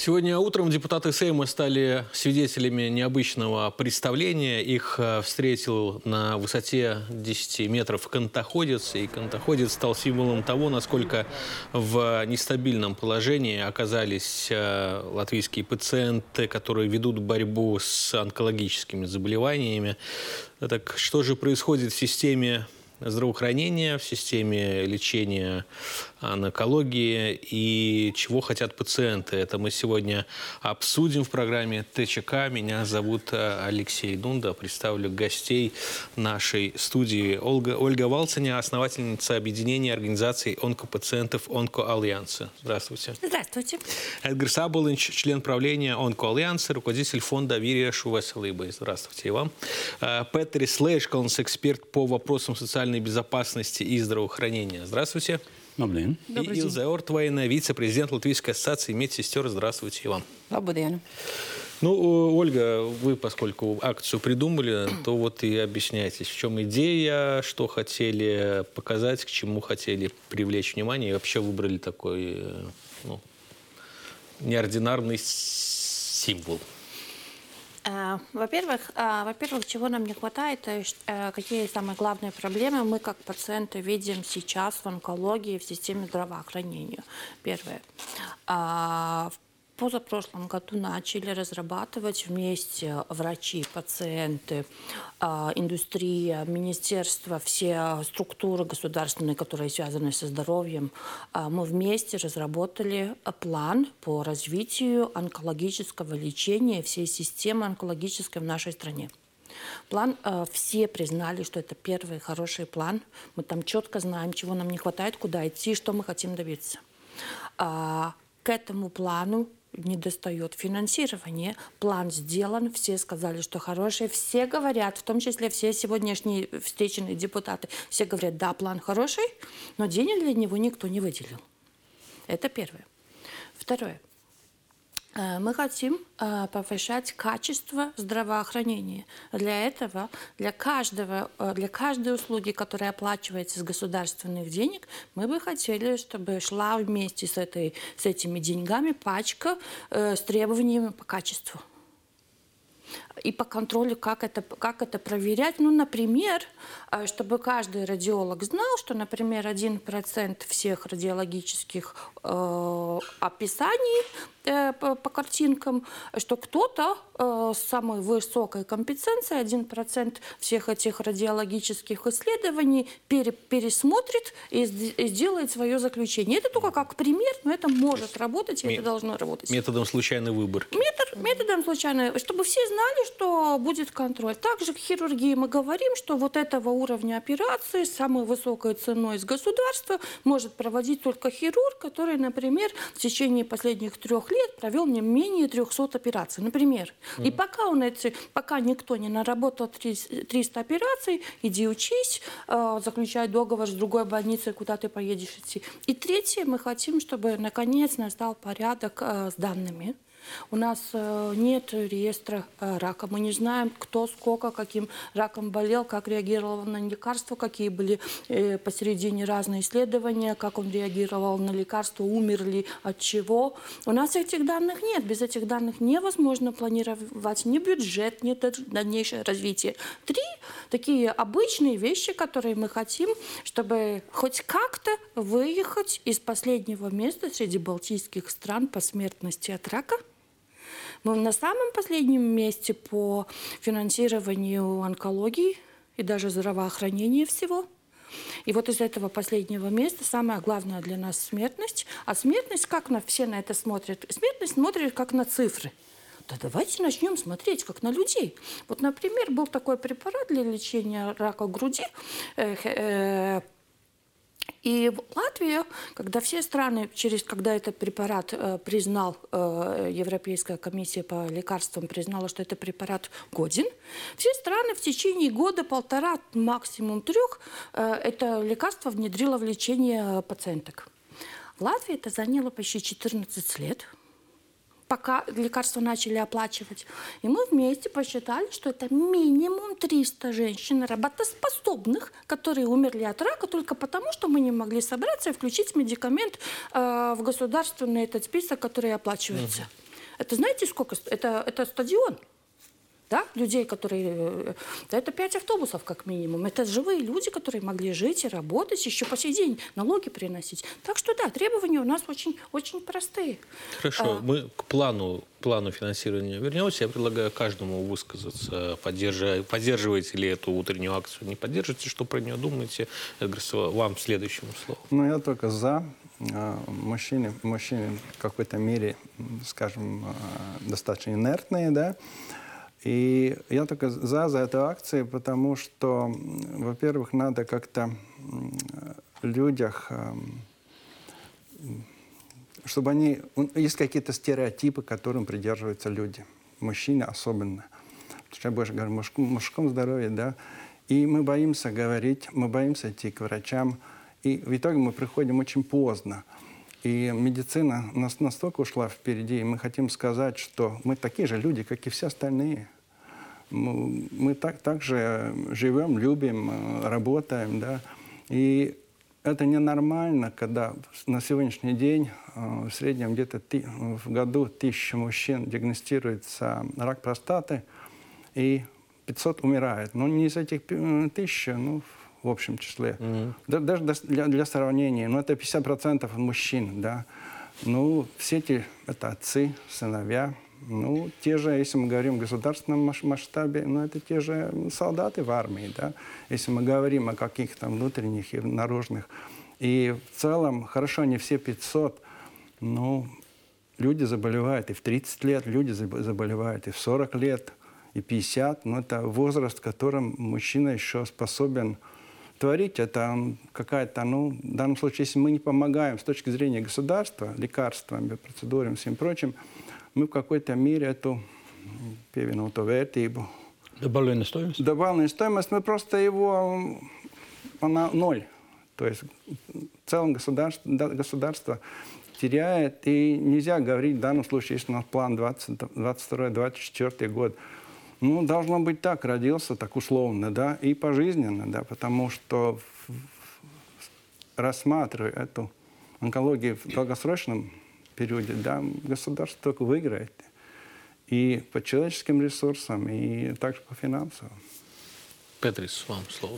Сегодня утром депутаты Сейма стали свидетелями необычного представления. Их встретил на высоте 10 метров кантоходец. И кантоходец стал символом того, насколько в нестабильном положении оказались латвийские пациенты, которые ведут борьбу с онкологическими заболеваниями. Так что же происходит в системе здравоохранения, в системе лечения онкологии и чего хотят пациенты? Это мы сегодня обсудим в программе ТЧК. Меня зовут Алексей Дунда. Представлю гостей нашей студии. Ольга Валциня, основательница объединения организаций онкопациентов «Онкоальянса». Здравствуйте. Здравствуйте. Эдгар Саболинч, член правления «Онкоальянса», руководитель фонда «Вирия Шувесалыбы». Здравствуйте и вам. Петрис Лейшкалнс, эксперт по вопросам социальной безопасности и здравоохранения. Здравствуйте. Добрый день. И Илза Ортвайна, вице-президент Латвийской ассоциации медсестер. Здравствуйте и вам. Добрый день. Ну, Ольга, вы, поскольку акцию придумали, то вот и объясняйтесь, в чем идея, что хотели показать, к чему хотели привлечь внимание, и вообще выбрали такой неординарный символ. Во-первых, чего нам не хватает, какие самые главные проблемы мы как пациенты видим сейчас в онкологии, в системе здравоохранения. Первое. В позапрошлом году начали разрабатывать вместе врачи, пациенты, индустрия, министерство, все структуры государственные, которые связаны со здоровьем. Мы вместе разработали план по развитию онкологического лечения всей системы онкологической в нашей стране. План, все признали, что это первый хороший план. Мы там четко знаем, чего нам не хватает, куда идти, что мы хотим добиться. К этому плану не достает финансирования. План сделан, все сказали, что хороший. Все говорят, в том числе все сегодняшние встреченные депутаты, все говорят, да, план хороший, но денег для него никто не выделил. Это первое. Второе. Мы хотим повышать качество здравоохранения. Для этого, для каждой услуги, которая оплачивается с государственных денег, мы бы хотели, чтобы шла вместе с этими деньгами пачка с требованиями по качеству. И по контролю, как это проверять. Ну, например, чтобы каждый радиолог знал, что, например, 1% всех радиологических описаний по картинкам, что кто-то с самой высокой компетенцией 1% всех этих радиологических исследований пересмотрит и сделает свое заключение. Это только как пример, но это может работать, и это должно работать. Методом случайный выбор. Методом случайный, чтобы все знали, что будет контроль. Также в хирургии мы говорим, что вот этого уровня операции с самой высокой ценой из государства может проводить только хирург, который, например, в течение последних 3 лет провел не менее 300 операций, например. И пока никто не наработал 300 операций, иди учись, заключай договор с другой больницей, куда ты поедешь идти. И третье, мы хотим, чтобы наконец настал порядок с данными. У нас нет реестра рака. Мы не знаем, кто, сколько, каким раком болел, как реагировал на лекарства, какие были посередине разные исследования, как он реагировал на лекарства, умер ли от чего. У нас этих данных нет. Без этих данных невозможно планировать ни бюджет, ни дальнейшее развитие. 3 такие обычные вещи, которые мы хотим, чтобы хоть как-то выехать из последнего места среди балтийских стран по смертности от рака. Мы на самом последнем месте по финансированию онкологии и даже здравоохранения всего. И вот из этого последнего места самое главное для нас смертность. А смертность, как все на это смотрят? Смертность смотрит как на цифры. Да давайте начнем смотреть как на людей. Вот, например, был такой препарат для лечения рака груди. И в Латвии, когда все страны, когда этот препарат признал, Европейская комиссия по лекарствам признала, что этот препарат годен, все страны в течение года, 1,5, максимум 3, это лекарство внедрило в лечение пациенток. В Латвии это заняло почти 14 лет. Пока лекарства начали оплачивать. И мы вместе посчитали, что это минимум 300 женщин работоспособных, которые умерли от рака только потому, что мы не могли собраться и включить медикамент в государственный этот список, который оплачивается. Это знаете, сколько? Это стадион. Да, людей, которые... Это 5 автобусов, как минимум. Это живые люди, которые могли жить и работать, еще по сей день налоги приносить. Так что да, требования у нас очень, очень простые. Хорошо, мы к плану финансирования вернемся. Я предлагаю каждому высказаться. Поддерживаете ли эту утреннюю акцию, не поддерживаете, что про нее думаете? Эдгар, вам следующему слову. Ну, я только за. Мужчины в какой-то мере, скажем, достаточно инертные, да. И я только за эту акцию, потому что, во-первых, надо как-то людях, чтобы они... Есть какие-то стереотипы, которым придерживаются люди, мужчины особенно. Потому что я больше говорю о мужском здоровье, да. И мы боимся говорить, мы боимся идти к врачам. И в итоге мы приходим очень поздно. И медицина нас настолько ушла впереди, и мы хотим сказать, что мы такие же люди, как и все остальные. Мы так же живем, любим, работаем, да. И это ненормально, когда на сегодняшний день в среднем где-то в году 1000 мужчин диагностируется рак простаты, и 500 умирает. Но не из этих 1000, ну, в общем числе. Даже для сравнения, ну, это 50% мужчин, да. Ну, все эти, это отцы, сыновья. Ну, те же, если мы говорим в государственном масштабе, ну, это те же солдаты в армии, да. Если мы говорим о каких-то внутренних и наружных. И в целом, хорошо, не все 500, но люди заболевают и в 30 лет, люди заболевают и в 40 лет, и 50. Но это возраст, в котором мужчина еще способен творить. Это какая-то, ну, в данном случае, если мы не помогаем с точки зрения государства, лекарствами, процедурами, всем прочим, мы в какой-то мере эту pievienoto vērtību. Добавленную стоимость, мы просто его, она ноль. То есть в целом государство теряет, и нельзя говорить в данном случае, если у нас план 22-24 год, ну, должно быть так, родился так условно, да, и пожизненно, да, потому что рассматривая эту онкологию в долгосрочном периоде, да, государство только выиграет. И по человеческим ресурсам, и также по финансовым. Петрис, вам слово.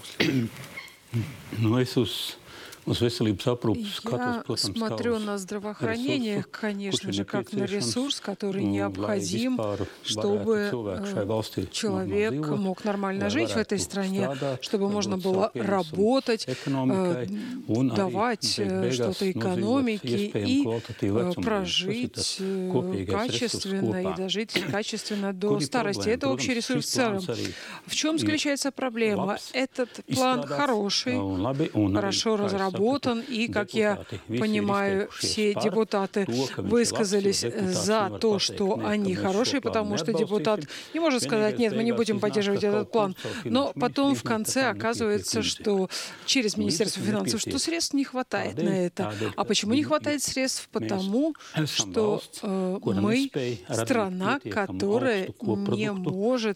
Nu, es uz veselības aprūpes skatos, Я protams, смотрю на здравоохранение, конечно же, как на ресурс, который необходим, чтобы человек мог нормально жить в этой стране, чтобы можно было работать, давать что-то экономике и прожить качественно и дожить качественно до старости. Это общий ресурс в целом. В чем заключается проблема? Этот план хороший, хорошо разработан, и, как я понимаю, все депутаты высказались за то, что они хорошие, потому что депутат не может сказать: нет, мы не будем поддерживать этот план. Но потом в конце оказывается, что через Министерство финансов, что средств не хватает на это. А почему не хватает средств? Потому что мы страна, которая не может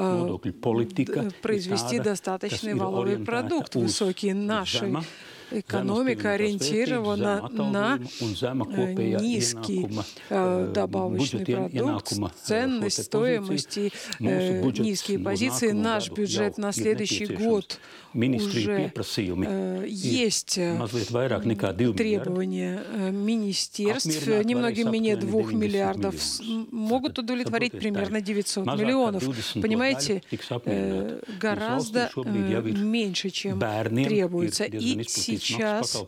произвести достаточный валовый продукт высокий. Нашей экономика ориентирована на низкий добавочный продукт, ценность, стоимость и низкие позиции. Наш бюджет на следующий год уже есть требования министерств. Немногим менее 2 миллиардов могут удовлетворить примерно 900 миллионов. Понимаете, гораздо меньше, чем требуется. И сейчас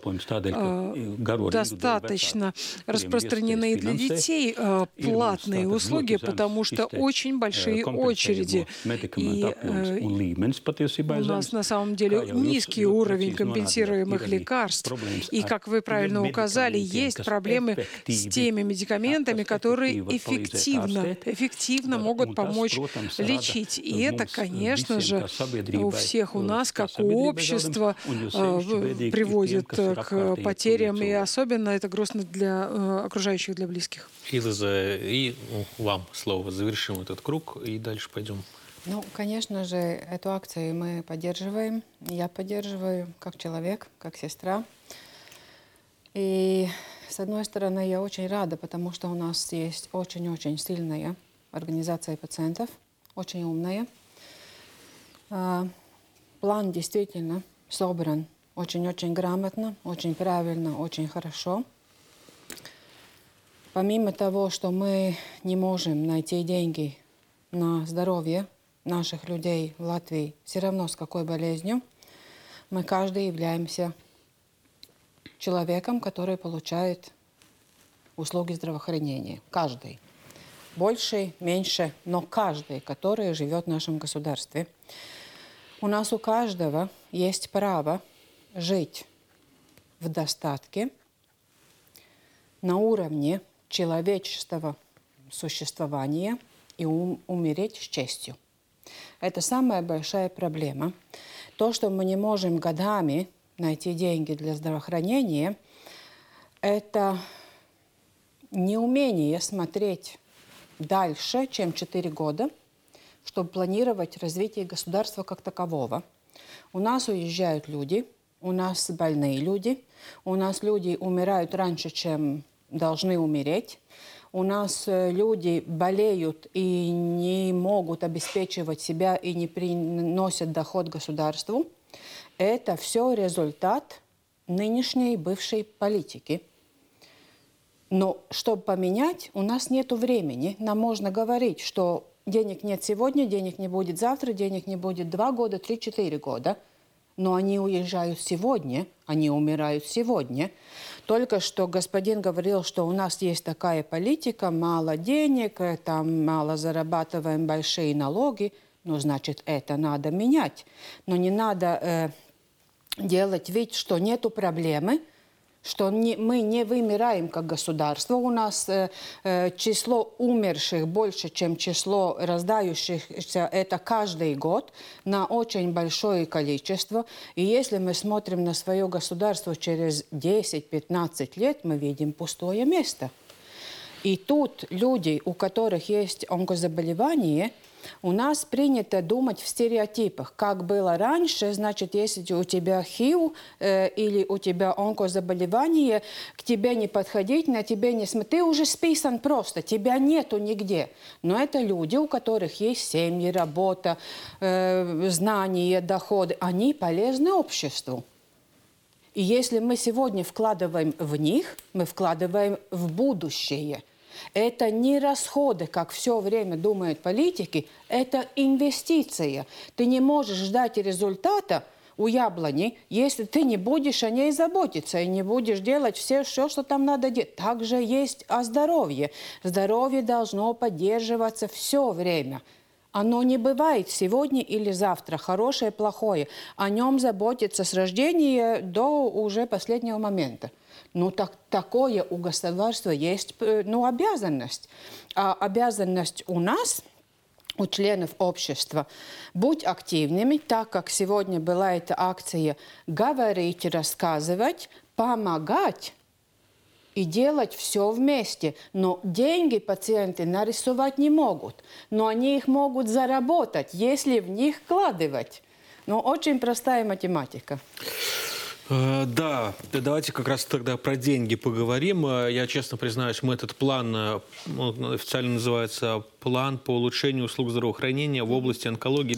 достаточно распространены для детей платные услуги, потому что очень большие очереди. И у нас на самом деле низкий уровень компенсируемых лекарств. И, как вы правильно указали, есть проблемы с теми медикаментами, которые эффективно могут помочь лечить. И это, конечно же, у всех у нас, как у общества, приводит к потерям, и особенно это грустно для окружающих, для близких. И вам слово. Завершим этот круг и дальше пойдем. Ну, конечно же, эту акцию мы поддерживаем. Я поддерживаю как человек, как сестра. И с одной стороны, я очень рада, потому что у нас есть очень-очень сильная организация пациентов, очень умная. План действительно собран очень-очень грамотно, очень правильно, очень хорошо. Помимо того, что мы не можем найти деньги на здоровье наших людей в Латвии, все равно с какой болезнью, мы каждый являемся человеком, который получает услуги здравоохранения. Каждый. Больше, меньше, но каждый, который живет в нашем государстве. У нас у каждого есть право жить в достатке на уровне человеческого существования и умереть с честью. Это самая большая проблема. То, что мы не можем годами найти деньги для здравоохранения, это неумение смотреть дальше, чем 4 года, чтобы планировать развитие государства как такового. У нас уезжают люди, у нас больные люди, у нас люди умирают раньше, чем должны умереть. У нас люди болеют и не могут обеспечивать себя и не приносят доход государству. Это все результат нынешней бывшей политики. Но чтобы поменять, у нас нет времени. Нам можно говорить, что денег нет сегодня, денег не будет завтра, денег не будет 2 года, 3-4 года. Но они уезжают сегодня, они умирают сегодня. Только что господин говорил, что у нас есть такая политика, мало денег, там мало зарабатываем, большие налоги. Ну, значит, это надо менять. Но не надо делать вид, что нету проблемы, что мы не вымираем как государство. У нас число умерших больше, чем число рождающихся. Это каждый год на очень большое количество. И если мы смотрим на свое государство через 10-15 лет, мы видим пустое место. И тут люди, у которых есть онкозаболевание, у нас принято думать в стереотипах. Как было раньше, значит, если у тебя ХИВ или у тебя онкозаболевание, к тебе не подходить, на тебе не смотреть. Ты уже списан просто, тебя нету нигде. Но это люди, у которых есть семьи, работа, знания, доходы. Они полезны обществу. И если мы сегодня вкладываем в них, мы вкладываем в будущее. Это не расходы, как все время думают политики, это инвестиция. Ты не можешь ждать результата у яблони, если ты не будешь о ней заботиться и не будешь делать все, что там надо делать. Также есть о здоровье. Здоровье должно поддерживаться все время. Оно не бывает сегодня или завтра, хорошее, плохое. О нем заботиться с рождения до уже последнего момента. Ну, такое у государства есть обязанность. А обязанность у нас, у членов общества, быть активными, так как сегодня была эта акция, говорить, рассказывать, помогать и делать все вместе. Но деньги пациенты нарисовать не могут. Но они их могут заработать, если в них вкладывать. Но очень простая математика. Да, давайте как раз тогда про деньги поговорим. Я честно признаюсь, мы этот план, он официально называется «План по улучшению услуг здравоохранения в области онкологии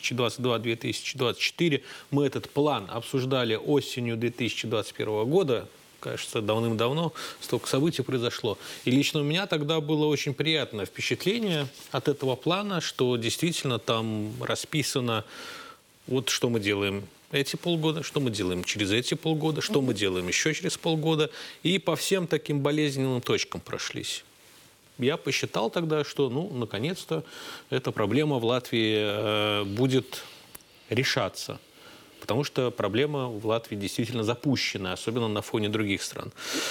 2022-2024». Мы этот план обсуждали осенью 2021 года. Кажется, давным-давно столько событий произошло. И лично у меня тогда было очень приятное впечатление от этого плана, что действительно там расписано, вот что мы делаем эти полгода, что мы делаем через эти полгода, что мы делаем еще через полгода. И по всем таким болезненным точкам прошлись. Я посчитал тогда, что, наконец-то, эта проблема в Латвии будет решаться. Потому что проблема в Латвии действительно запущена, особенно на фоне других стран.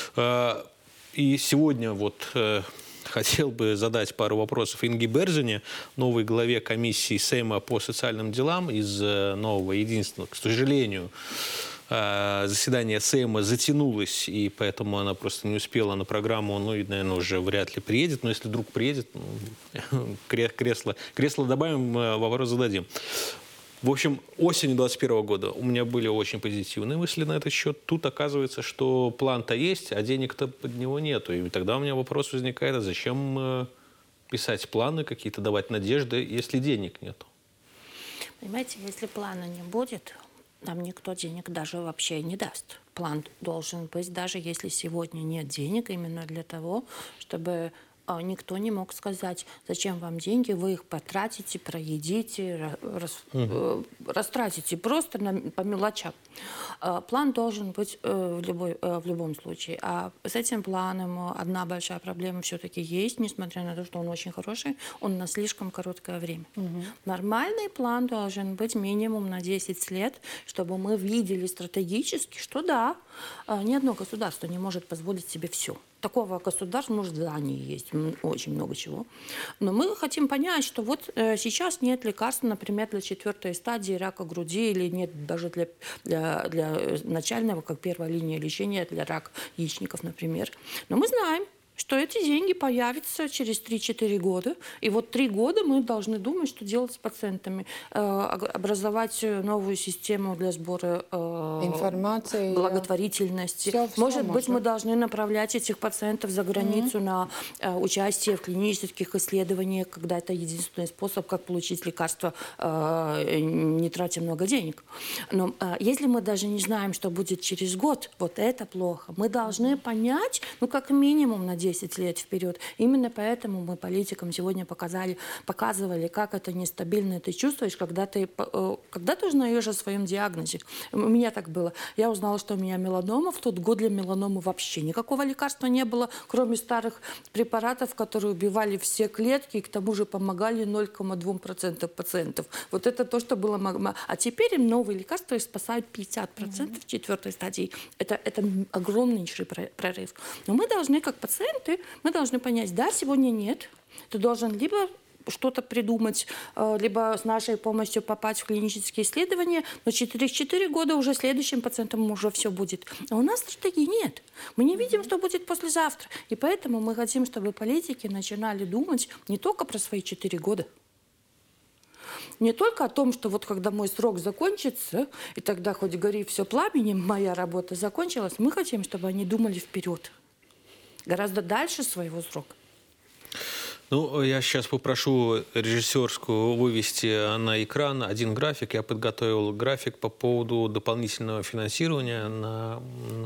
И сегодня хотел бы задать пару вопросов Инге Берзине, новой главе комиссии Сейма по социальным делам из нового единственного. К сожалению, заседание Сейма затянулось, и поэтому она просто не успела на программу, и, наверное, уже вряд ли приедет. Но если вдруг приедет, кресло добавим, вопрос зададим. В общем, осенью 2021 года у меня были очень позитивные мысли на этот счет. Тут оказывается, что план-то есть, а денег-то под него нету. И тогда у меня вопрос возникает, а зачем писать планы какие-то, давать надежды, если денег нету? Понимаете, если плана не будет, нам никто денег даже вообще не даст. План должен быть, даже если сегодня нет денег, именно для того, чтобы никто не мог сказать, зачем вам деньги, вы их потратите, проедите, растратите просто по мелочам. План должен быть в любом случае. А с этим планом одна большая проблема все-таки есть, несмотря на то, что он очень хороший, он на слишком короткое время. Нормальный план должен быть минимум на 10 лет, чтобы мы видели стратегически, что да, ни одно государство не может позволить себе все. Такого государства, может, в Дании есть очень много чего. Но мы хотим понять, что вот сейчас нет лекарств, например, для 4-й стадии рака груди, или нет даже для начального, как первая линия лечения для рака яичников, например. Но мы знаем, что эти деньги появятся через 3-4 года. И вот 3 года мы должны думать, что делать с пациентами. Образовать новую систему для сбора информации, благотворительности. Может быть, мы должны направлять этих пациентов за границу на участие в клинических исследованиях, когда это единственный способ, как получить лекарство, не тратя много денег. Но если мы даже не знаем, что будет через год, вот это плохо. Мы должны понять, ну, как минимум на 10 лет вперед. Именно поэтому мы политикам сегодня показывали, как это нестабильно ты чувствуешь, когда ты узнаешь о своем диагнозе. У меня так было. Я узнала, что у меня меланома. В тот год для меланомы вообще никакого лекарства не было, кроме старых препаратов, которые убивали все клетки и к тому же помогали 0,2% пациентов. Вот это то, что было. А теперь им новые лекарства спасают 50% в 4-й стадии. Это огромнейший прорыв. Но мы должны, как пациенты, мы должны понять, да, сегодня нет. Ты должен либо что-то придумать, либо с нашей помощью попасть в клинические исследования, но через 4 года уже следующим пациентам уже все будет. А у нас стратегии нет. Мы не видим, что будет послезавтра. И поэтому мы хотим, чтобы политики начинали думать не только про свои 4 года, не только о том, что вот когда мой срок закончится, и тогда хоть гори все пламенем, моя работа закончилась, мы хотим, чтобы они думали вперед, гораздо дальше своего срока. Ну, я сейчас попрошу режиссерскую вывести на экран один график. Я подготовил график по поводу дополнительного финансирования на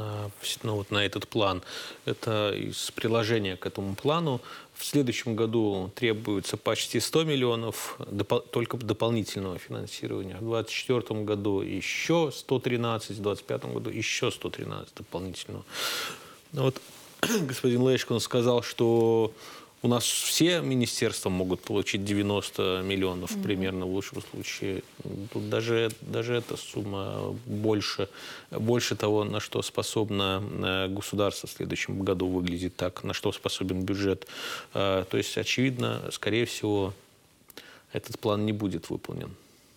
этот план. Это из приложения к этому плану. В следующем году требуется почти 100 миллионов только дополнительного финансирования. В 2024 году еще 113, в 2025 году еще 113 дополнительного. Вот господин Лещкин сказал, что у нас все министерства могут получить 90 миллионов примерно в лучшем случае. Тут даже эта сумма больше того, на что способно государство в следующем году, выглядит так, на что способен бюджет. То есть, очевидно, скорее всего, этот план не будет выполнен.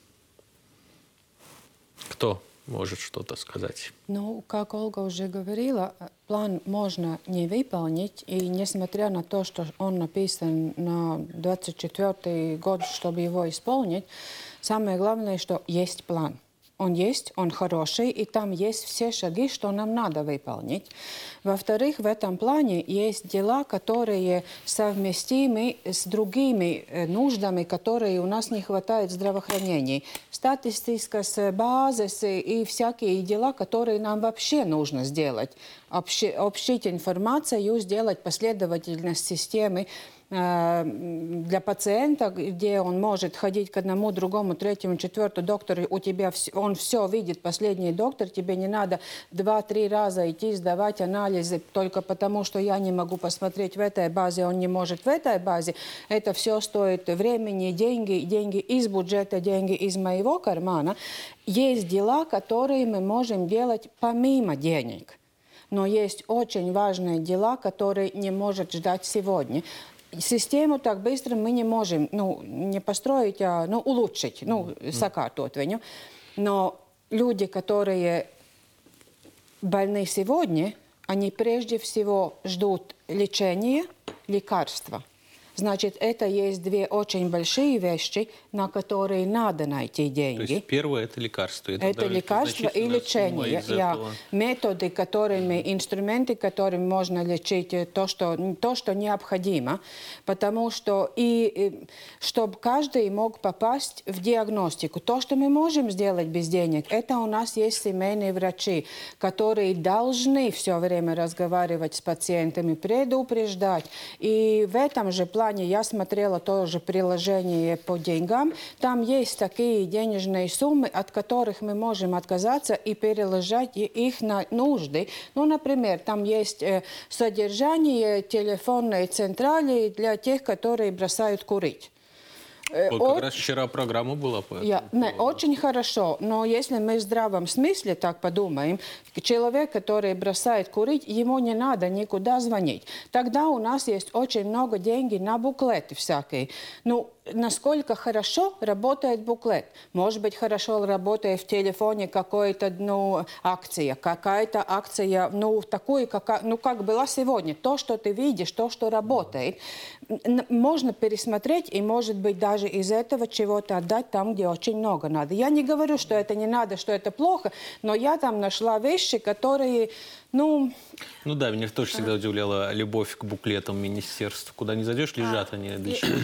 Кто может что-то сказать? Ну, как Ольга уже говорила, план можно не выполнить, и несмотря на то, что он написан на 24 год, чтобы его исполнить, самое главное, что есть план. Он есть, он хороший, и там есть все шаги, что нам надо выполнить. Во-вторых, в этом плане есть дела, которые совместимы с другими нуждами, которые у нас не хватает в здравоохранении. Статистическая база и всякие дела, которые нам вообще нужно сделать. Общить информацию, сделать последовательность системы для пациента, где он может ходить к одному, другому, третьему, четвертому доктору, он все видит, последний доктор, тебе не надо 2-3 раза идти сдавать анализы только потому, что я не могу посмотреть в этой базе, он не может в этой базе. Это все стоит времени, деньги из бюджета, деньги из моего кармана. Есть дела, которые мы можем делать помимо денег. Но есть очень важные дела, которые не может ждать сегодня. Систему так быстро мы не можем не построить, а улучшить, сократить viņu. Но люди, которые больны сегодня, они прежде всего ждут лечения, лекарства. Значит, это есть две очень большие вещи, на которые надо найти деньги. То есть первое – это лекарство. Это лекарство и лечение. Методы, инструменты, которыми можно лечить то, что необходимо. Потому что чтобы каждый мог попасть в диагностику. То, что мы можем сделать без денег, это у нас есть семейные врачи, которые должны все время разговаривать с пациентами, предупреждать. И в этом же плане я смотрела тоже приложение по деньгам. Там есть такие денежные суммы, от которых мы можем отказаться и переложить их на нужды. Ну, например, там есть содержание телефонной централи для тех, которые бросают курить. Вот как раз вчера программа была по этому. Очень хорошо, но если мы в здравом смысле так подумаем, человек, который бросает курить, ему не надо никуда звонить. Тогда у нас есть очень много денег на буклеты всякие. Ну, насколько хорошо работает буклет? Может быть, хорошо работает в телефоне какая-то акция, какая-то акция, такой, как была сегодня. То, что ты видишь, то, что работает, можно пересмотреть и, может быть, даже из этого чего-то отдать там, где очень много надо. Я не говорю, что это не надо, что это плохо, но я там нашла вещи, которые, Ну да, меня тоже всегда удивляла любовь к буклетам министерств. Куда не зайдешь, лежат они. Для чего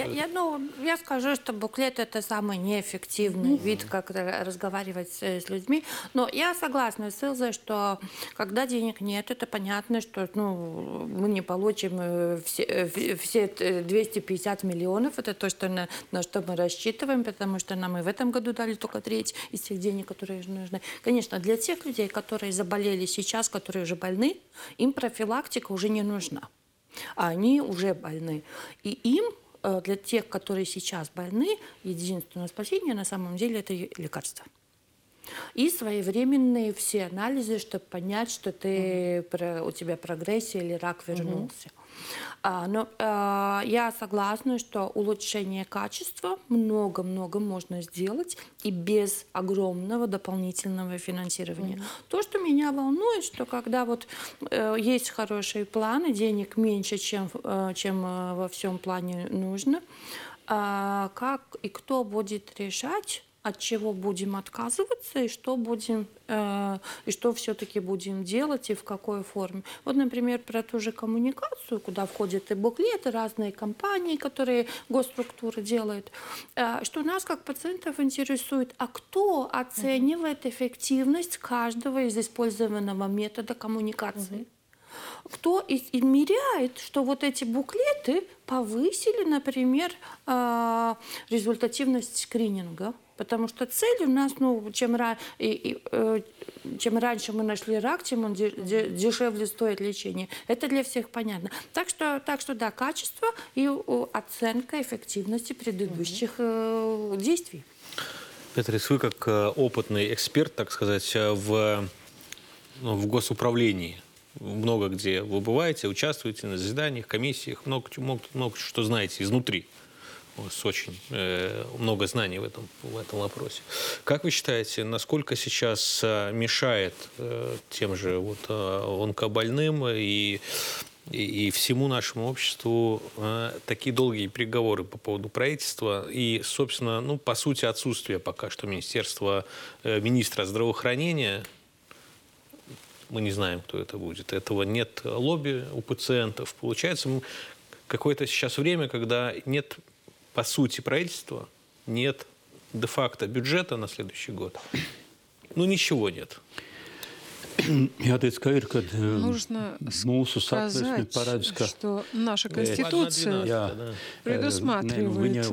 я скажу, что буклет – это самый неэффективный вид, как разговаривать с людьми. Но я согласна с Илзой, что когда денег нет, это понятно, что мы не получим все 250 миллионов. Это то, на что мы рассчитываем, потому что нам и в этом году дали только треть из тех денег, которые нужны. Конечно, для тех людей, которые заболели сейчас, которые уже больны, им профилактика уже не нужна. А они уже больны. И им, для тех, которые сейчас больны, единственное спасение на самом деле это лекарство. И своевременные все анализы, чтобы понять, что у тебя прогрессия или рак вернулся. Но я согласна, что улучшение качества много-много можно сделать и без огромного дополнительного финансирования. То, что меня волнует, что когда есть хорошие планы, денег меньше, чем во всем плане нужно, как и кто будет решать, от чего будем отказываться и что все-таки будем делать и в какой форме. Вот, например, про ту же коммуникацию, куда входят и буклеты, разные компании, которые госструктуры делают, что нас как пациентов интересует, а кто оценивает эффективность каждого из использованного метода коммуникации? Кто измеряет, что вот эти буклеты повысили, например, результативность скрининга? Потому что цель у нас, чем раньше мы нашли рак, тем он дешевле стоит лечение. Это для всех понятно. Так что да, качество и оценка эффективности предыдущих действий. Петрис, вы как опытный эксперт, так сказать, в госуправлении, много где вы бываете, участвуете на заседаниях, комиссиях, много что знаете изнутри. У вас очень много знаний в этом вопросе. Как вы считаете, насколько сейчас мешает тем же онкобольным и всему нашему обществу такие долгие переговоры по поводу правительства и, собственно, по сути, отсутствие пока что министра здравоохранения? Мы не знаем, кто это будет. Этого нет лобби у пациентов. Получается, какое-то сейчас время, когда нет, по сути, правительства, нет де-факто бюджета на следующий год. Ничего нет. Нужно сказать, что наша Конституция предусматривает,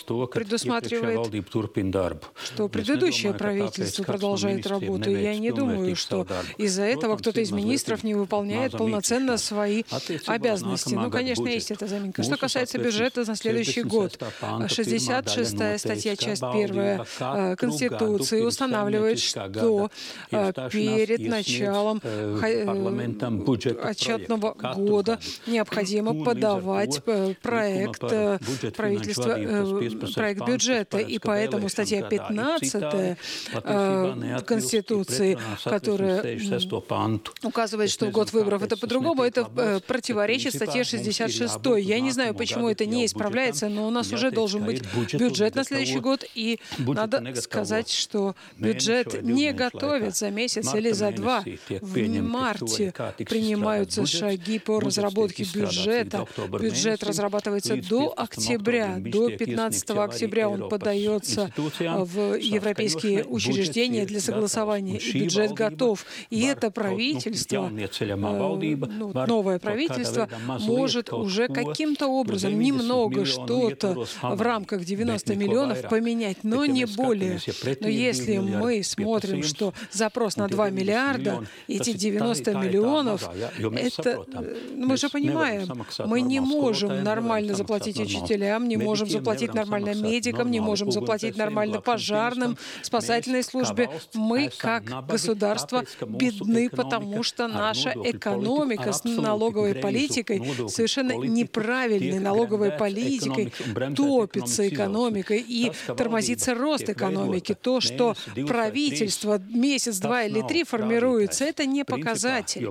что предыдущее правительство продолжает работу. И я не думаю, что из-за этого кто-то из министров не выполняет полноценно свои обязанности. Конечно, есть эта заминка. Что касается бюджета на следующий год, 66-я статья, часть 1 Конституции устанавливает, что перед началом началом отчетного года необходимо подавать проект правительства, проект бюджета. И поэтому статья 15 Конституции, которая указывает, что в год выборов это по-другому, это противоречит статье 66. Я не знаю, почему это не исправляется, но у нас уже должен быть бюджет на следующий год. И надо сказать, что бюджет не готовят за месяц или за два. В марте принимаются шаги по разработке бюджета. Бюджет разрабатывается до октября. До 15 октября он подается в европейские учреждения для согласования. И бюджет готов. И это правительство, новое правительство, может уже каким-то образом немного что-то в рамках 90 миллионов поменять, но не более. Но если мы смотрим, что запрос на 2 миллиарда, эти 90 миллионов, это, мы же понимаем, мы не можем нормально заплатить учителям, не можем заплатить нормально медикам, не можем заплатить нормально пожарным, спасательной службе. Мы, как государство, бедны, потому что наша экономика с налоговой политикой, совершенно неправильной налоговой политикой, топится экономика и тормозится рост экономики. То, что правительство месяц, два или три формируется, это не показатель.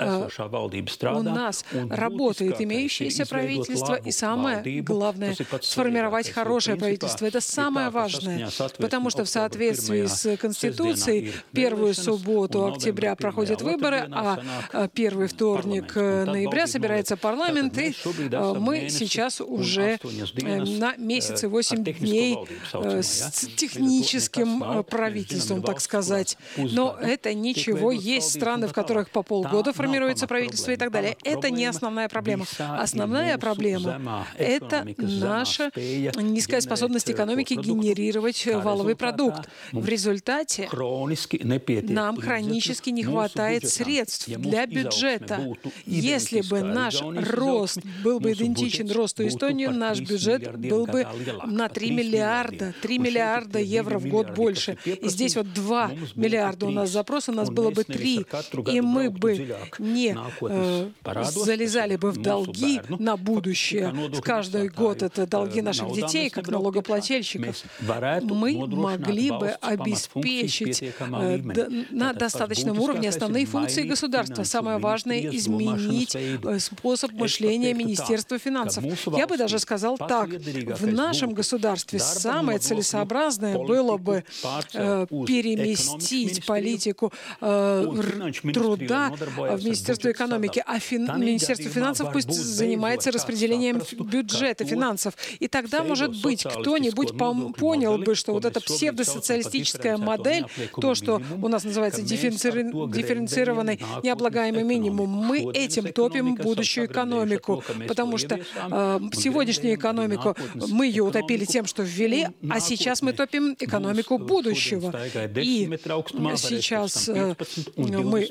У нас работает имеющееся правительство, и самое главное — сформировать хорошее правительство. Это самое важное, потому что в соответствии с Конституцией первую субботу октября проходят выборы, а первый вторник ноября собирается парламент, и мы сейчас уже на месяц и 8 дней с техническим правительством, так сказать. Но это ничего. Есть страны, в которых по полгода формируется правительство и так далее. Это не основная проблема. Основная проблема — это наша низкая способность экономики генерировать валовый продукт. В результате нам хронически не хватает средств для бюджета. Если бы наш рост был бы идентичен росту Эстонии, наш бюджет был бы на 3 миллиарда. 3 миллиарда евро в год больше. И здесь вот 2 миллиарда у нас запрос, у нас было бы 3. И мы бы не залезали бы в долги на будущее. В каждый год это долги наших детей, как налогоплательщиков. Мы могли бы обеспечить на достаточном уровне основные функции государства. Самое важное — изменить способ мышления Министерства финансов. Я бы даже сказал так. В нашем государстве самое целесообразное было бы переместить политику труда в Министерство экономики, а Министерство финансов пусть занимается распределением бюджета, финансов. И тогда, может быть, кто-нибудь понял бы, что вот эта псевдосоциалистическая модель, то, что у нас называется дифференцированный необлагаемый минимум, мы этим топим будущую экономику, потому что сегодняшнюю экономику мы ее утопили тем, что ввели, а сейчас мы топим экономику будущего. И сейчас мы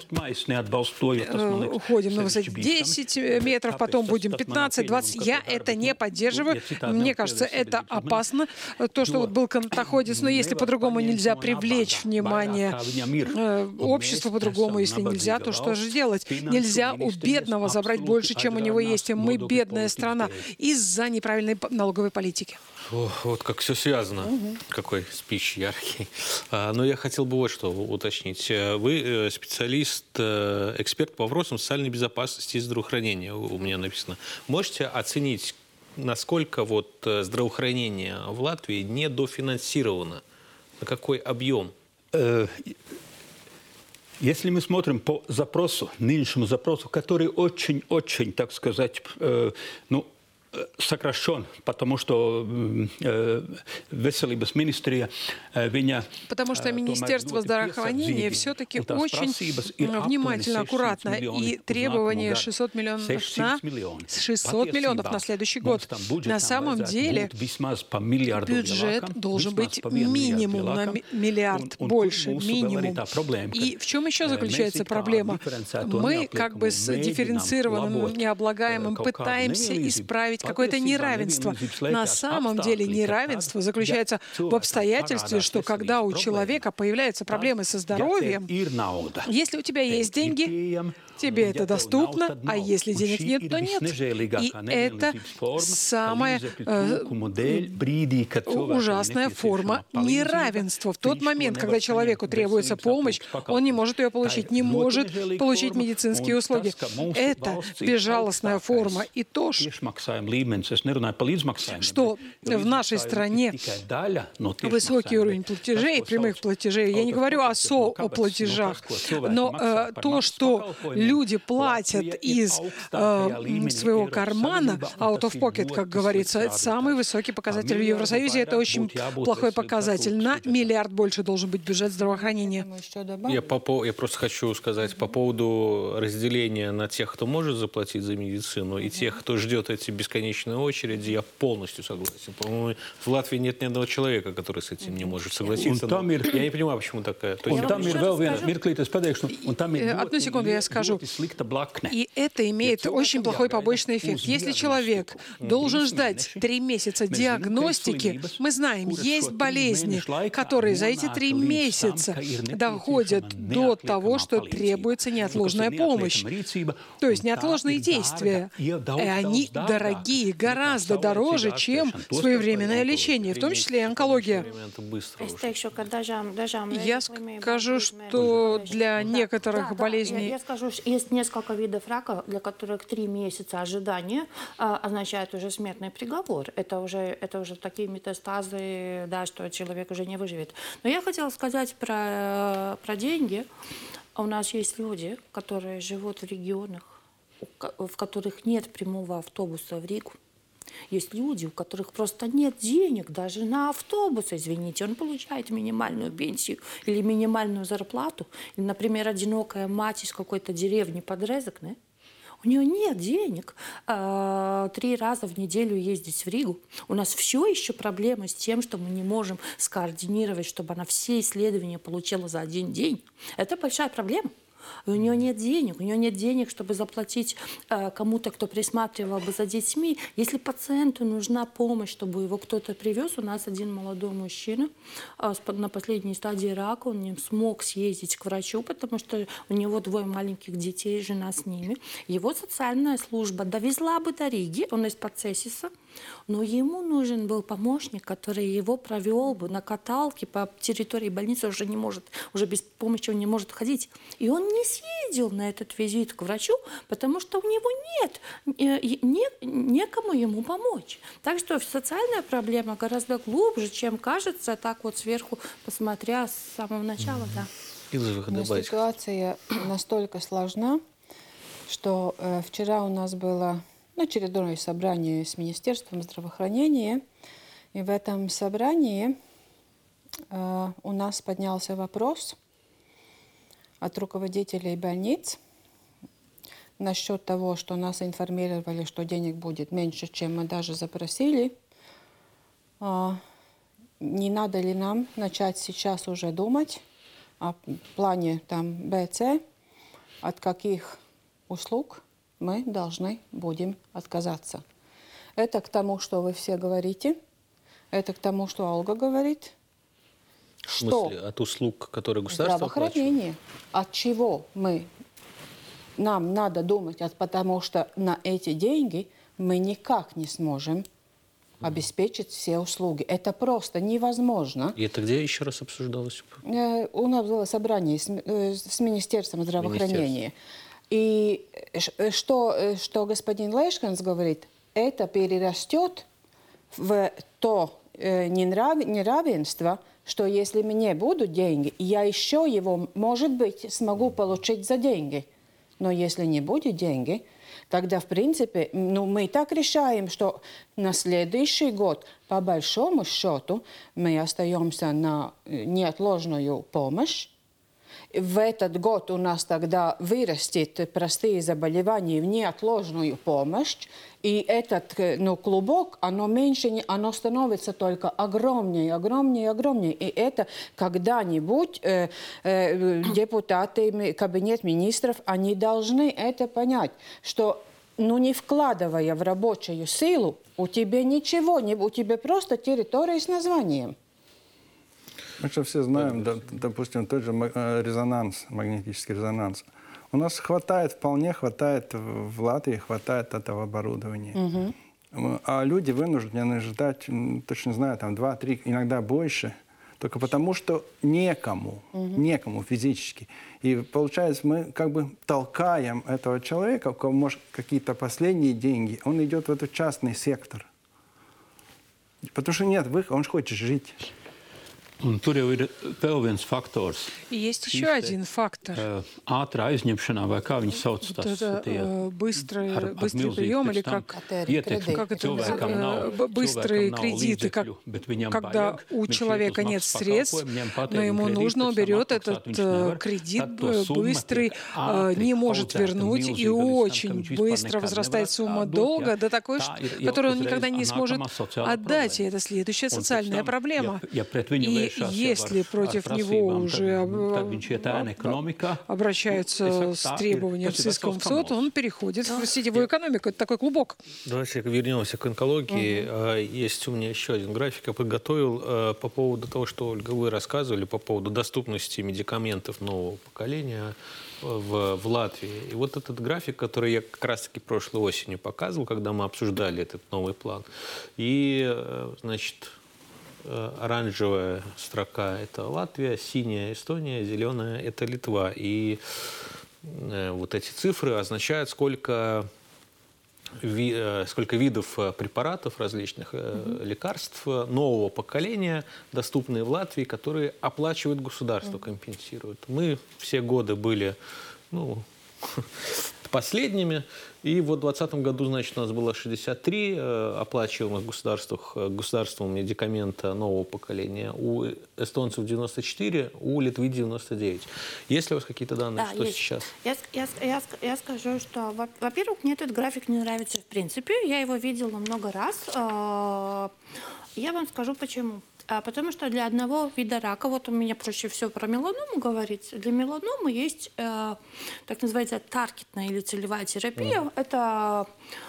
уходим на высоте 10 метров, потом будем 15, 20. Я это не поддерживаю. Мне кажется, это опасно. То, что вот был канатоходец, но если по-другому нельзя привлечь внимание общества, по-другому, если нельзя, то что же делать? Нельзя у бедного забрать больше, чем у него есть. И мы бедная страна из-за неправильной налоговой политики. Вот как все связано. Какой спич яркий. Но я хотел бы вот что уточнить. Вы специалист, эксперт по вопросам социальной безопасности и здравоохранения, у меня написано. Можете оценить, насколько вот здравоохранение в Латвии недофинансировано? На какой объем? Если мы смотрим по запросу, нынешнему запросу, который очень, так сказать, сокращен, потому что Veselības ministrija, потому что Министерство здравоохранения все-таки очень внимательно, аккуратно, и требование 600 миллионов на следующий год. На самом деле бюджет должен быть минимум на миллиард больше, минимум. И в чем еще заключается проблема? Мы как бы с дифференцированным необлагаемым пытаемся исправить создать какое-то неравенство. На самом деле неравенство заключается в обстоятельстве, что когда у человека появляются проблемы со здоровьем, если у тебя есть деньги, тебе это доступно, а если денег нет, то нет. И это самая ужасная форма неравенства. В тот момент, когда человеку требуется помощь, он не может ее получить, не может получить медицинские услуги. Это безжалостная форма. И то, что в нашей стране высокий уровень платежей, прямых платежей, я не говорю о платежах, но то, что люди платят из своего кармана, out of pocket, как говорится, это самый высокий показатель в Евросоюзе. Это очень плохой показатель. На миллиард больше должен быть бюджет здравоохранения. Я просто хочу сказать по поводу разделения на тех, кто может заплатить за медицину, и тех, кто ждет эти бесконечные очереди. Я полностью согласен. По-моему, в Латвии нет ни одного человека, который с этим не может согласиться. Я не понимаю, почему такая. Одну секунду я скажу. И это имеет очень плохой побочный эффект. Если человек должен ждать 3 месяца диагностики, мы знаем, есть болезни, которые за эти 3 месяца доходят до того, что требуется неотложная помощь. То есть неотложные действия. И они дорогие, гораздо дороже, чем своевременное лечение, в том числе и онкология. Я скажу, что для некоторых болезней... Я скажу, есть несколько видов рака, для которых 3 месяца ожидания означает уже смертный приговор. Это уже такие метастазы, да, что человек уже не выживет. Но я хотела сказать про деньги. У нас есть люди, которые живут в регионах, в которых нет прямого автобуса в Ригу. Есть люди, у которых просто нет денег даже на автобус, извините. Он получает минимальную пенсию или минимальную зарплату. Или, например, одинокая мать из какой-то деревни под Резекне. У нее нет денег 3 раза в неделю ездить в Ригу. У нас все еще проблемы с тем, что мы не можем скоординировать, чтобы она все исследования получила за 1 день. Это большая проблема. И у нее нет денег, чтобы заплатить кому-то, кто присматривал бы за детьми. Если пациенту нужна помощь, чтобы его кто-то привез, у нас один молодой мужчина на последней стадии рака, он не смог съездить к врачу, потому что у него 2 маленьких детей, жена с ними. Его социальная служба довезла бы до Риги, он из Пацесиса, но ему нужен был помощник, который его провел бы на каталке по территории больницы, уже без помощи он не может ходить. И он не съездил на этот визит к врачу, потому что у него некому ему помочь. Так что социальная проблема гораздо глубже, чем кажется, так вот сверху посмотря с самого начала. Да. Но ситуация настолько сложна, что вчера у нас было очередное собрание с Министерством здравоохранения, и в этом собрании у нас поднялся вопрос от руководителей больниц насчет того, что нас информировали, что денег будет меньше, чем мы даже запросили. Не надо ли нам начать сейчас уже думать о плане БЦ, от каких услуг мы должны будем отказаться. Это к тому, что вы все говорите, это к тому, что Ольга говорит. В смысле, от услуг, которые государство оплачивает? От чего нам надо думать, потому что на эти деньги мы никак не сможем обеспечить все услуги. Это просто невозможно. И это где еще раз обсуждалось? У нас было собрание с Министерством здравоохранения. И что господин Лешканс говорит, это перерастет в то неравенство, что если мне будут деньги, я еще его, может быть, смогу получить за деньги. Но если не будет деньги, тогда, в принципе, мы так решаем, что на следующий год, по большому счету, мы остаемся на неотложную помощь. В этот год у нас тогда вырастет простые заболевания в неотложную помощь, и этот клубок, оно меньше, оно становится только огромнее. И это когда-нибудь депутаты, кабинет министров, они должны это понять, что но не вкладывая в рабочую силу, у тебя ничего, у тебя просто территория с названием. Мы же все знаем, допустим, тот же резонанс, магнетический резонанс. У нас вполне хватает в Латвии, хватает этого оборудования. А люди вынуждены ждать, точно знаю, там 2-3, иногда больше, только потому что некому физически. И получается, мы как бы толкаем этого человека, у кого, может, какие-то последние деньги, он идет в этот частный сектор. Потому что нет выхода, он же хочет жить. Un tur jau ir vēl viens faktors. И есть еще один фактор. Ātrā aizņemšanā, vai kā viņi sauc tas? Быстрый прием или как это называется? Быстрые кредиты, когда у человека нет средств, но ему нужно, он берет этот кредит быстрый, не может вернуть, и очень быстро возрастает сумма долга до такой, которую он никогда не сможет отдать. И это следующая социальная проблема. И если против него уже обращаются с требованием с иском в суд, он переходит в сетевую экономику. Это такой клубок. Давайте вернемся к онкологии. Есть у меня еще один график, я подготовил по поводу того, что, Ольга, вы рассказывали, по поводу доступности медикаментов нового поколения в Латвии. И вот этот график, который я как раз-таки прошлой осенью показывал, когда мы обсуждали этот новый план. И, значит, оранжевая строка – это Латвия, синяя – Эстония, зеленая – это Литва. И вот эти цифры означают, сколько видов препаратов, различных лекарств нового поколения, доступные в Латвии, которые оплачивает государство, компенсирует. Мы все годы были последними. И вот в 2020 году, значит, у нас было 63 оплачиваемых государством медикамента нового поколения. У эстонцев 94, у Литвы 99. Есть ли у вас какие-то данные, да, что есть. сейчас? Я скажу, что, во-первых, мне этот график не нравится в принципе. Я его видела много раз. Я вам скажу, почему. Потому что для одного вида рака, вот у меня проще всего про меланому говорить, для меланомы есть так называемая таргетная или целевая терапия. Это,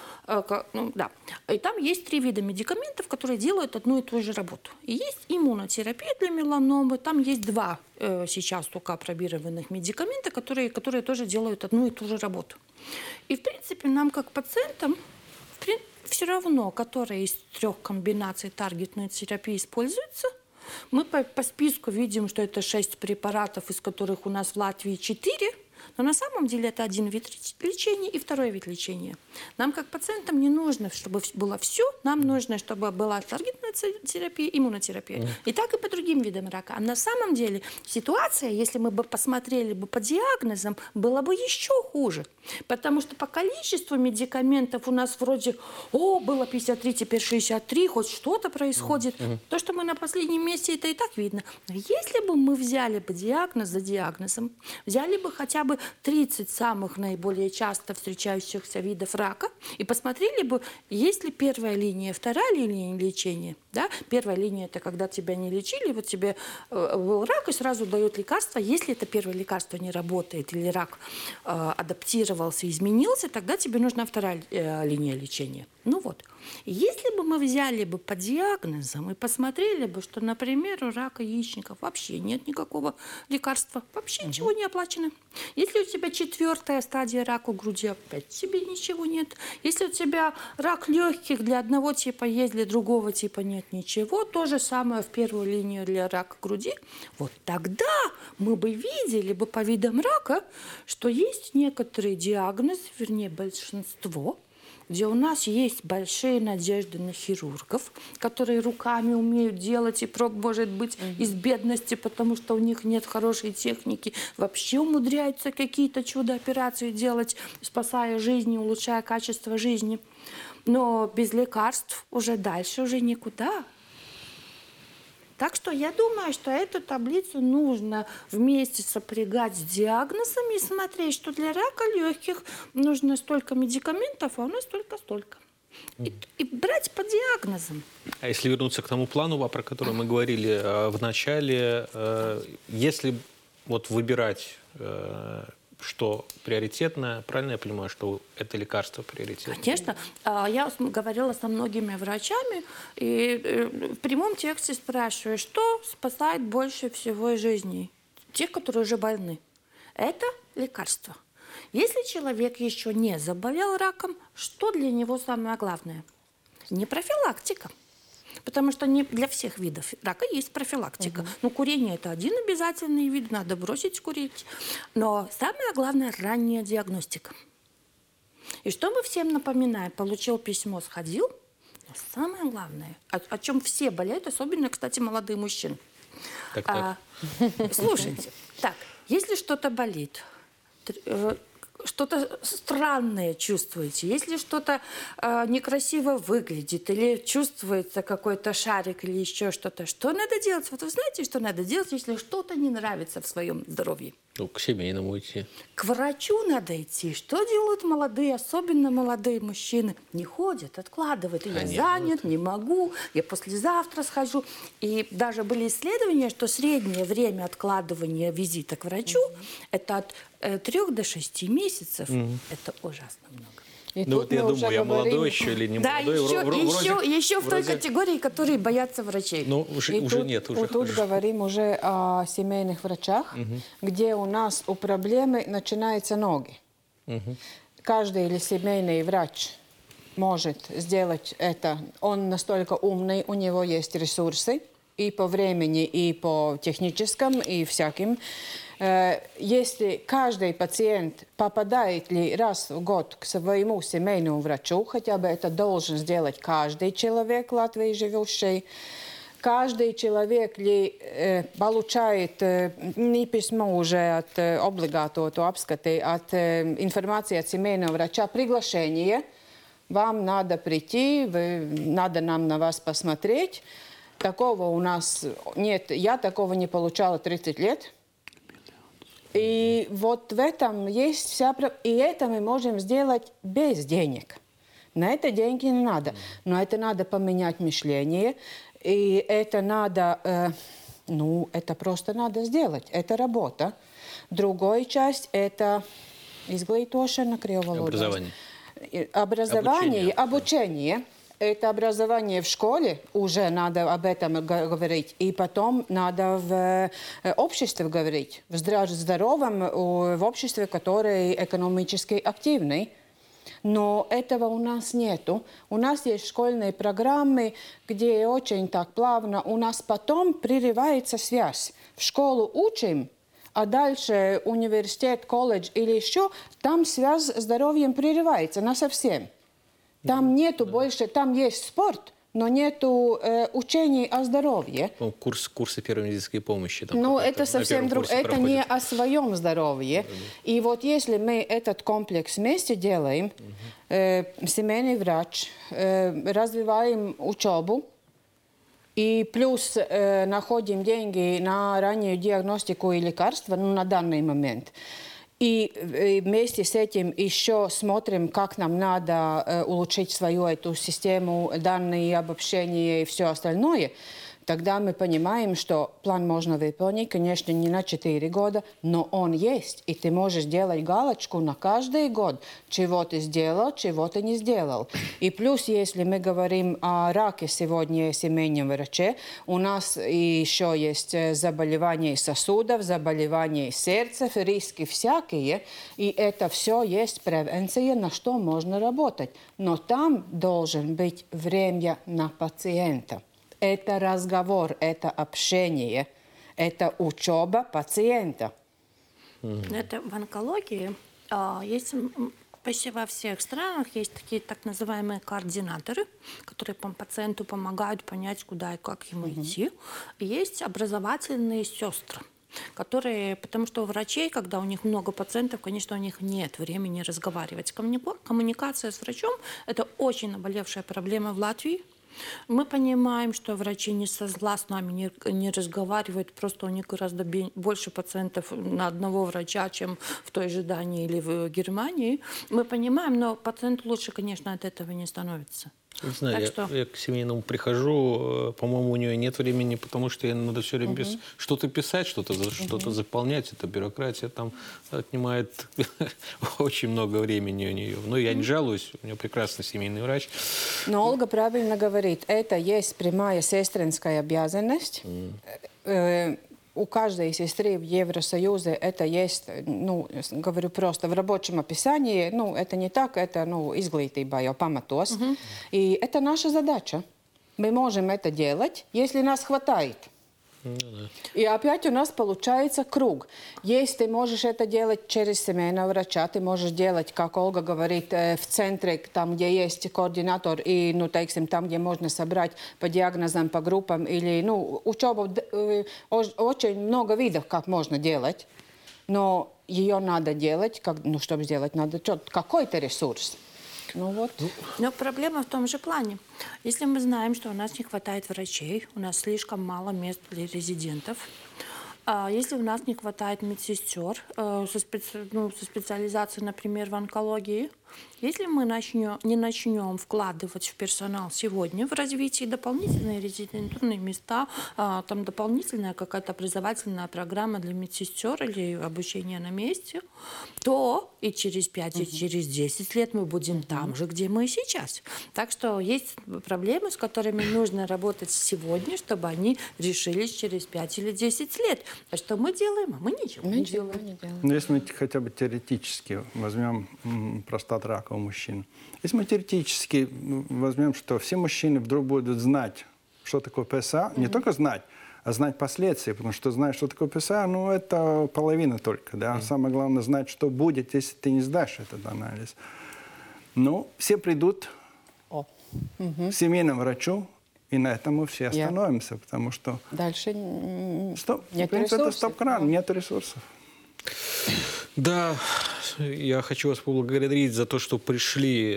И там есть 3 вида медикаментов, которые делают одну и ту же работу. И есть иммунотерапия для меланомы, там есть 2 сейчас только апробированных медикамента, которые тоже делают одну и ту же работу. И, в принципе, нам как пациентам все равно, которая из 3 комбинаций таргетной терапии используется. Мы по списку видим, что это 6 препаратов, из которых у нас в Латвии 4. Но на самом деле это один вид лечения и второй вид лечения. Нам, как пациентам, не нужно, чтобы было все. Нам нужно, чтобы была таргетная терапия, иммунотерапия. И так и по другим видам рака. А на самом деле ситуация, если мы бы посмотрели бы по диагнозам, была бы еще хуже. Потому что по количеству медикаментов у нас вроде, было 53, теперь 63, хоть что-то происходит. То, что мы на последнем месте, это и так видно. Но если бы мы взяли бы диагноз за диагнозом, взяли бы хотя бы 30 самых наиболее часто встречающихся видов рака и посмотрели бы, есть ли первая линия, вторая линия лечения. Да? Первая линия – это когда тебя не лечили, вот тебе был рак и сразу дают лекарство. Если это первое лекарство не работает или рак адаптировался, изменился, тогда тебе нужна вторая линия лечения. Если бы мы взяли бы по диагнозам и посмотрели бы, что, например, у рака яичников вообще нет никакого лекарства, вообще ничего не оплачено. Если у тебя 4-я стадия рака груди, опять тебе ничего нет. Если у тебя рак легких, для одного типа есть, для другого типа нет ничего, то же самое в первую линию для рака груди, вот тогда мы бы видели бы по видам рака, что есть некоторые диагнозы, вернее большинство, где у нас есть большие надежды на хирургов, которые руками умеют делать, и может быть из бедности, потому что у них нет хорошей техники, вообще умудряются какие-то чудо-операции делать, спасая жизни, улучшая качество жизни. Но без лекарств уже дальше уже никуда. Так что я думаю, что эту таблицу нужно вместе сопрягать с диагнозами и смотреть, что для рака легких нужно столько медикаментов, а у нас только столько. И брать по диагнозам. А если вернуться к тому плану, про который мы говорили в начале, если выбирать что приоритетно? Правильно я понимаю, что это лекарство приоритетно? Конечно. Я говорила со многими врачами, и в прямом тексте спрашиваю, что спасает больше всего из жизни? Тех, которые уже больны. Это лекарство. Если человек еще не заболел раком, что для него самое главное? Не профилактика. Потому что не для всех видов рака есть профилактика. Ну, курение – это один обязательный вид, надо бросить курить. Но самое главное – ранняя диагностика. И что мы всем напоминаем? Получил письмо, сходил. Но самое главное, о чем все болеют, особенно, кстати, молодые мужчины. Так. Слушайте, так, если что-то болит, что-то странное чувствуете, если что-то некрасиво выглядит или чувствуется какой-то шарик или еще что-то, что надо делать? Вот вы знаете, что надо делать, если что-то не нравится в своем здоровье? Ну, к семейному идти. К врачу надо идти. Что делают молодые, особенно молодые мужчины? Не ходят, откладывают. Я занят, не могу, я послезавтра схожу. И даже были исследования, что среднее время откладывания визита к врачу это от 3 до 6 месяцев. Это ужасно много. И Ну вот я думаю, я молодой еще или не молодой? Да, еще в той категории, которые боятся врачей. Ну, уже нет. Тут говорим уже о семейных врачах, где у нас у проблемы начинаются ноги. Каждый или семейный врач может сделать это. Он настолько умный, у него есть ресурсы и по времени, и по техническим, и всяким. Если каждый пациент попадает ли раз в год к своему семейному врачу, хотя бы это должен сделать каждый человек Латвии живущий, каждый человек ли получает не письмо уже от облигато обскаты, от информации от семейного врача, приглашение, вам надо прийти, надо нам на вас посмотреть. Такого у нас нет, я такого не получала 30 лет. И вот в этом есть вся... И это мы можем сделать без денег. На это деньги не надо. Но это надо поменять мышление. И это надо... это просто надо сделать. Это работа. Другая часть – это изглитошена, обучение. Это образование в школе, уже надо об этом говорить, и потом надо в обществе говорить, в здоровом в обществе, которое экономически активный. Но этого у нас нету. У нас есть школьные программы, где очень так плавно у нас потом прерывается связь. В школу учим, а дальше университет, колледж или еще, там связь с здоровьем прерывается насовсем. Там нету больше, там есть спорт, но нету учений о здоровье. Ну, курсы первой медицинской помощи. Ну, это совсем другое. Это не о своем здоровье. И вот если мы этот комплекс вместе делаем, семейный врач, развиваем учебу, и плюс находим деньги на раннюю диагностику и лекарства, на данный момент. И вместе с этим еще смотрим, как нам надо улучшить свою эту систему, данные, обобщение и все остальное. Тогда мы понимаем, что план можно выполнить, конечно, не на 4 года, но он есть. И ты можешь делать галочку на каждый год, чего ты сделал, чего ты не сделал. И плюс, если мы говорим о раке сегодня и семейном враче, у нас еще есть заболевания сосудов, заболевания сердца, риски всякие. И это все есть превенция, на что можно работать. Но там должен быть время на пациента. Это разговор, это общение, это учеба пациента. Это в онкологии есть почти во всех странах есть такие так называемые координаторы, которые пациенту помогают понять, куда и как ему идти. И есть образовательные сестры, которые, потому что у врачей, когда у них много пациентов, конечно, у них нет времени разговаривать. Коммуникация с врачом – это очень наболевшая проблема в Латвии. Мы понимаем, что врачи не со зла с нами не разговаривают, просто у них гораздо больше пациентов на одного врача, чем в той же Дании или в Германии. Мы понимаем, но пациент лучше, конечно, от этого не становится. Не знаю, я к семейному прихожу, по-моему, у нее нет времени, потому что ей надо все время что-то писать, что-то заполнять. Это бюрократия там отнимает очень много времени у нее. Но я не жалуюсь, у нее прекрасный семейный врач. Но Ольга правильно говорит, это есть прямая сестринская обязанность. У каждой сестры в Евросоюзе это есть, ну, говорю просто, в рабочем описании, ну, это не так, это, ну, изглитībā jau pamatos. И это наша задача. Мы можем это делать, если нас хватает. И опять у нас получается круг. Если ты можешь это делать через семейного врача, ты можешь делать, как Ольга говорит, в центре, там, где есть координатор, и, ну, teiksim, там, где можно собрать по диагнозам, по группам, или, ну, учеба, очень много видов, как можно делать, но ее надо делать, ну, чтобы сделать, надо какой-то ресурс. Ну, вот. Но проблема в том же плане. Если мы знаем, что у нас не хватает врачей, у нас слишком мало мест для резидентов, если у нас не хватает медсестер со специализацией, например, в онкологии, если мы не начнем вкладывать в персонал сегодня в развитие дополнительные резидентурные места, там дополнительная какая-то образовательная программа для медсестер или обучение на месте, то и через 5, и через 10 лет мы будем там же, где мы и сейчас. Так что есть проблемы, с которыми нужно работать сегодня, чтобы они решились через 5 или 10 лет. А что мы делаем? Мы ничего не делаем. Но если мы хотя бы теоретически возьмем простату рака у мужчин. Если мы теоретически возьмем, что все мужчины вдруг будут знать, что такое ПСА, не только знать, а знать последствия, потому что знать, что такое ПСА, ну, это половина только, да. Самое главное знать, что будет, если ты не сдашь этот анализ. Ну, все придут к семейному врачу, и на этом мы все остановимся, потому что... Дальше нет ресурсов. Это стоп-кран, нет ресурсов. Да, я хочу вас поблагодарить за то, что пришли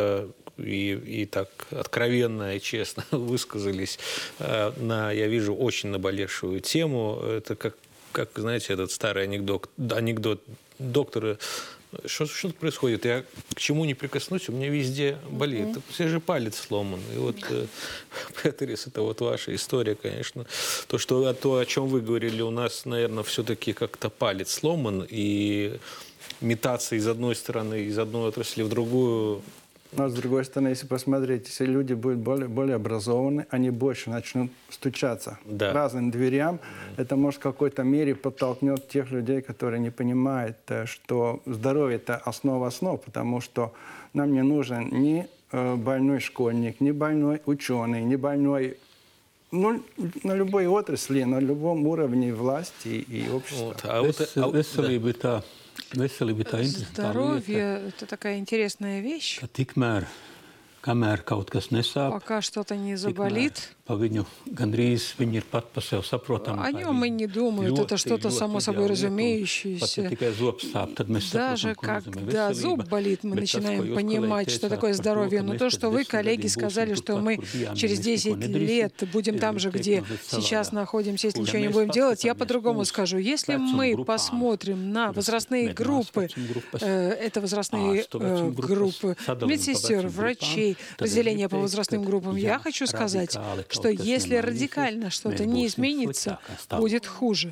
и так откровенно и честно высказались на, я вижу, очень наболевшую тему. Это как знаете, этот старый анекдот доктора. Что происходит? Я к чему не прикоснусь, у меня везде болит. Все же палец сломан. И вот, Петерис, это вот ваша история, конечно. То, о чем вы говорили, у нас, наверное, все-таки как-то палец сломан, и метаться из одной стороны, из одной отрасли в другую... Но, с другой стороны, если посмотреть, если люди будут более образованы, они больше начнут стучаться к разным дверям. Это, может, в какой-то мере подтолкнет тех людей, которые не понимают, что здоровье – это основа основ, потому что нам не нужен ни больной школьник, ни больной ученый, ни больной... Ну, на любой отрасли, на любом уровне власти и общества. Здоровье – это такая интересная вещь. Пока что-то не заболит, о нем и не думают. Это что-то само собой разумеющееся. Даже когда зуб болит, мы начинаем понимать, что такое здоровье. Но то, что вы, коллеги, сказали, что мы через 10 лет будем там же, где сейчас находимся, если ничего не будем делать, я по-другому скажу. Если мы посмотрим на возрастные группы, это возрастные группы медсестер, врачей, разделение по возрастным группам, я хочу сказать, что если радикально что-то не изменится, будет хуже.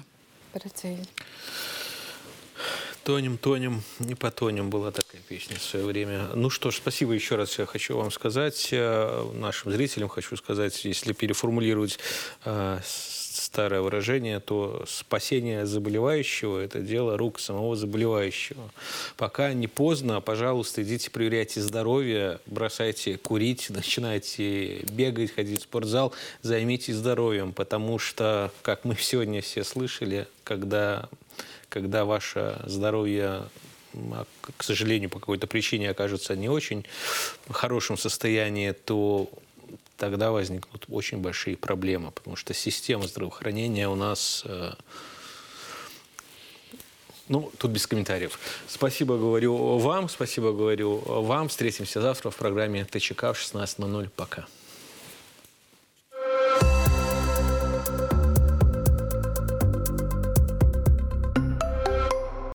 Тонем, тонем, не потонем. Была такая песня в свое время. Ну что ж, спасибо еще раз я хочу вам сказать. Нашим зрителям хочу сказать, если переформулировать старое выражение, то спасение заболевающего – это дело рук самого заболевающего. Пока не поздно, пожалуйста, идите проверяйте здоровье, бросайте курить, начинайте бегать, ходить в спортзал, займитесь здоровьем, потому что, как мы сегодня все слышали, когда ваше здоровье, к сожалению, по какой-то причине окажется не очень хорошем состоянии, то тогда возникнут очень большие проблемы, потому что система здравоохранения у нас... Ну, тут без комментариев. Спасибо говорю вам. Встретимся завтра в программе ТЧК в 16:00. Пока.